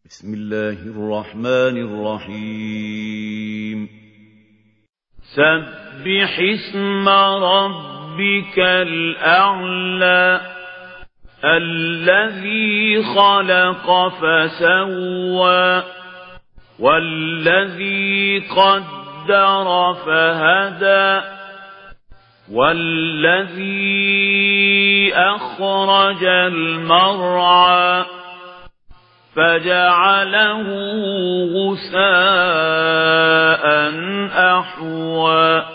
بسم الله الرحمن الرحيم سبح اسم ربك الأعلى الذي خلق فسوى والذي قدر فهدى والذي أخرج المرعى فجعله غثاء أحوى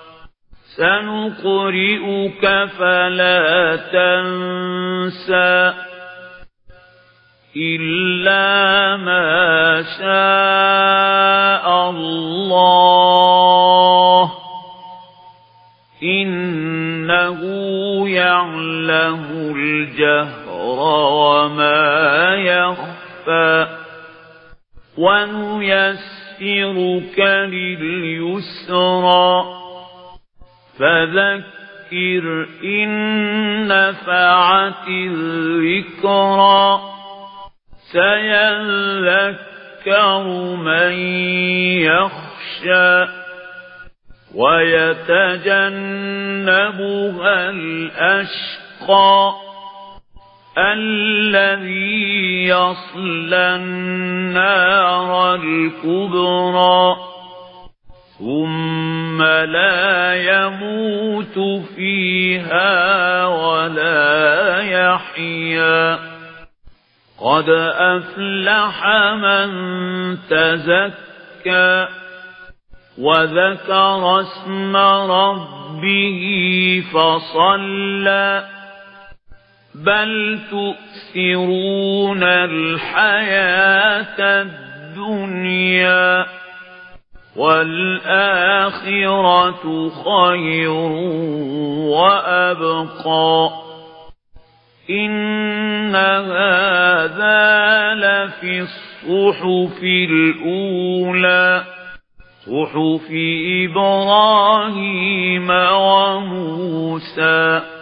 سنقرئك فلا تنسى إلا ما شاء الله إنه يعلم الجهر وما يخفى ونيسرك لليسرى فذكر إن نفعت الذكرى سيذكر من يخشى ويتجنبها الأشقى الذي يصلى النار الكبرى ثم لا يموت فيها ولا يحيا قد أفلح من تزكى وذكر اسم ربه فصلى بل تؤثرون الحياة الدنيا والآخرة خير وأبقى إن هذا لفي الصحف الأولى صحف إبراهيم وموسى